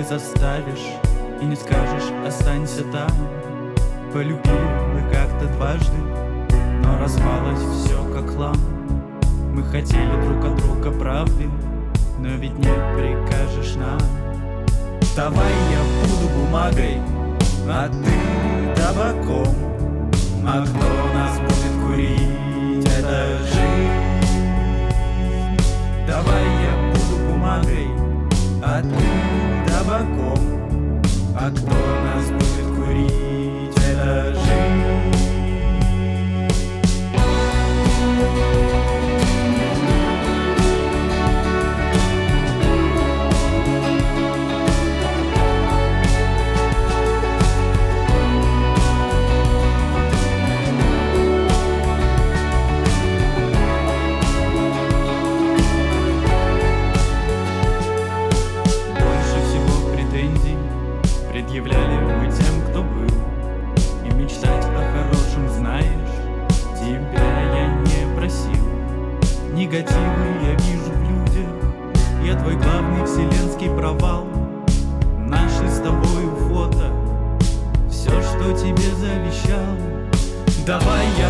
заставишь и не скажешь останься там. Полюбили мы как-то дважды, но распалось все как хлам. Мы хотели друг от друга правды, но ведь не прикажешь нам. Давай я буду бумагой, а ты табаком. А кто нас будет курить, это жизнь. Давай я буду бумагой, а ты табаком. А кто нас будет курить, это жизнь. Предъявляли мы тем, кто был, и мечтать о хорошем, знаешь, тебя я не просил. Негативы я вижу в людях, я твой главный вселенский провал. Наши с тобою фото, все, что тебе завещал. Давай я